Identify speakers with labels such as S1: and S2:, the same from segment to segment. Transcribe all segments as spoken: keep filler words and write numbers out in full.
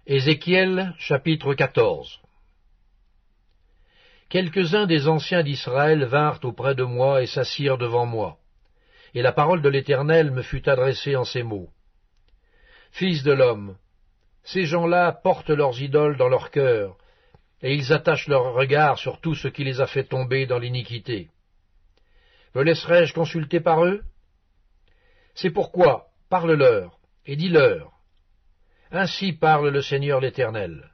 S1: Ézéchiel, chapitre quatorze. Quelques-uns des anciens d'Israël vinrent auprès de moi et s'assirent devant moi. Et la parole de l'Éternel me fut adressée en ces mots. Fils de l'homme, ces gens-là portent leurs idoles dans leur cœur, et ils attachent leur regard sur tout ce qui les a fait tomber dans l'iniquité. Me laisserai-je consulter par eux? C'est pourquoi, parle-leur, et dis-leur. Ainsi parle le Seigneur l'Éternel.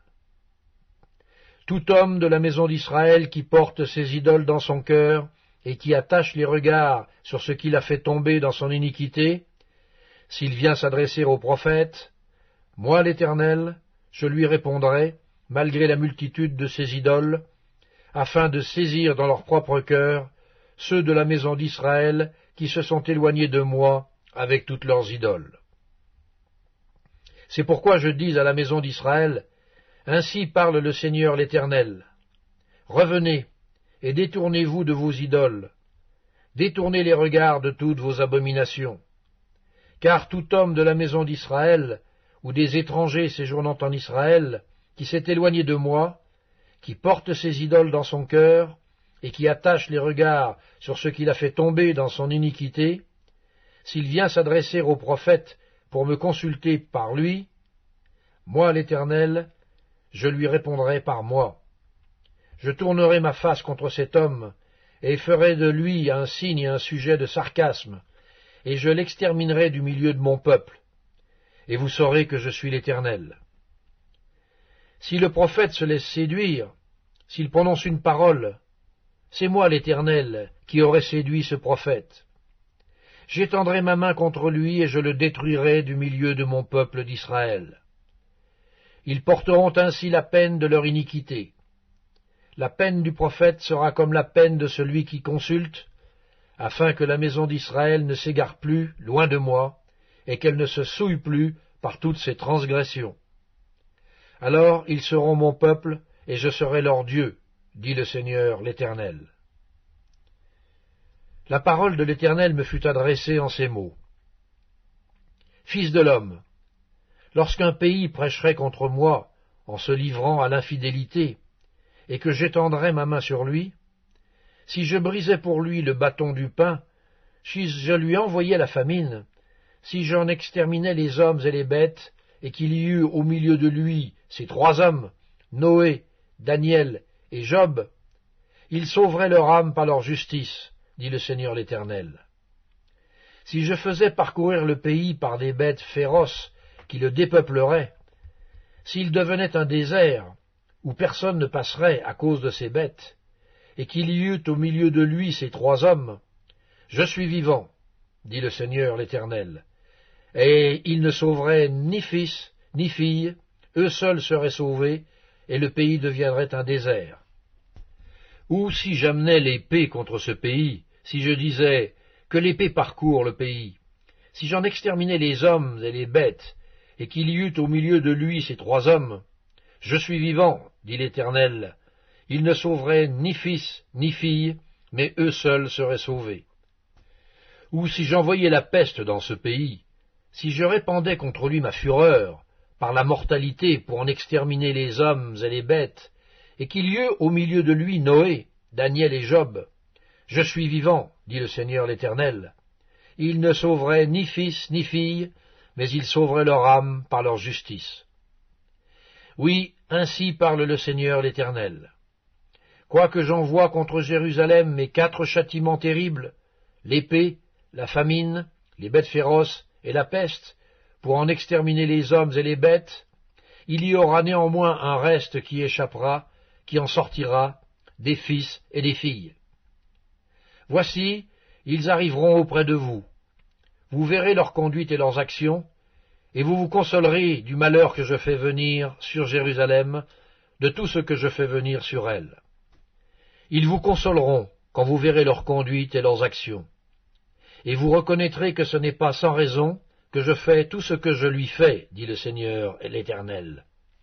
S1: Tout homme de la maison d'Israël qui porte ses idoles dans son cœur et qui attache les regards sur ce qu'il a fait tomber dans son iniquité, s'il vient s'adresser au prophète, moi l'Éternel, je lui répondrai, malgré la multitude de ses idoles, afin de saisir dans leur propre cœur ceux de la maison d'Israël qui se sont éloignés de moi avec toutes leurs idoles. C'est pourquoi je dis à la maison d'Israël, ainsi parle le Seigneur l'Éternel. Revenez, et détournez-vous de vos idoles. Détournez les regards de toutes vos abominations. Car tout homme de la maison d'Israël, ou des étrangers séjournant en Israël, qui s'est éloigné de moi, qui porte ses idoles dans son cœur, et qui attache les regards sur ce qu'il a fait tomber dans son iniquité, s'il vient s'adresser au prophète pour me consulter par lui, moi l'Éternel, je lui répondrai par moi. Je tournerai ma face contre cet homme, et ferai de lui un signe et un sujet de sarcasme, et je l'exterminerai du milieu de mon peuple, et vous saurez que je suis l'Éternel. Si le prophète se laisse séduire, s'il prononce une parole, c'est moi l'Éternel qui aurai séduit ce prophète. J'étendrai ma main contre lui et je le détruirai du milieu de mon peuple d'Israël. Ils porteront ainsi la peine de leur iniquité. La peine du prophète sera comme la peine de celui qui consulte, afin que la maison d'Israël ne s'égare plus loin de moi, et qu'elle ne se souille plus par toutes ses transgressions. Alors ils seront mon peuple, et je serai leur Dieu, dit le Seigneur l'Éternel. La parole de l'Éternel me fut adressée en ces mots. Fils de l'homme, lorsqu'un pays prêcherait contre moi en se livrant à l'infidélité, et que j'étendrais ma main sur lui, si je brisais pour lui le bâton du pain, si je lui envoyais la famine, si j'en exterminais les hommes et les bêtes, et qu'il y eut au milieu de lui ces trois hommes, Noé, Daniel et Job, ils sauveraient leur âme par leur justice, dit le Seigneur l'Éternel. Si je faisais parcourir le pays par des bêtes féroces qui le dépeupleraient, s'il devenait un désert où personne ne passerait à cause de ces bêtes, et qu'il y eût au milieu de lui ces trois hommes, je suis vivant, dit le Seigneur l'Éternel, et ils ne sauveraient ni fils ni fille, eux seuls seraient sauvés, et le pays deviendrait un désert. Ou si j'amenais l'épée contre ce pays, si je disais que l'épée parcourt le pays, si j'en exterminais les hommes et les bêtes, et qu'il y eût au milieu de lui ces trois hommes, je suis vivant, dit l'Éternel, ils ne sauveraient ni fils ni fille, mais eux seuls seraient sauvés. Ou si j'envoyais la peste dans ce pays, si je répandais contre lui ma fureur, par la mortalité pour en exterminer les hommes et les bêtes, et qu'il y eût au milieu de lui Noé, Daniel et Job, je suis vivant, dit le Seigneur l'Éternel, ils ne sauveraient ni fils ni fille, mais ils sauveraient leur âme par leur justice. Oui, ainsi parle le Seigneur l'Éternel. Quoique j'envoie contre Jérusalem mes quatre châtiments terribles, l'épée, la famine, les bêtes féroces et la peste, pour en exterminer les hommes et les bêtes, il y aura néanmoins un reste qui échappera, qui en sortira, des fils et des filles. Voici, ils arriveront auprès de vous. Vous verrez leur conduite et leurs actions, et vous vous consolerez du malheur que je fais venir sur Jérusalem, de tout ce que je fais venir sur elle. Ils vous consoleront quand vous verrez leur conduite et leurs actions. Et vous reconnaîtrez que ce n'est pas sans raison que je fais tout ce que je lui fais, dit le Seigneur et l'Éternel.